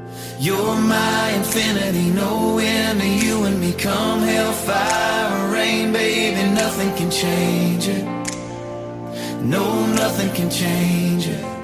You're my infinity, no end to you and me. Come hellfire or rain, baby, nothing can change it. No, nothing can change it.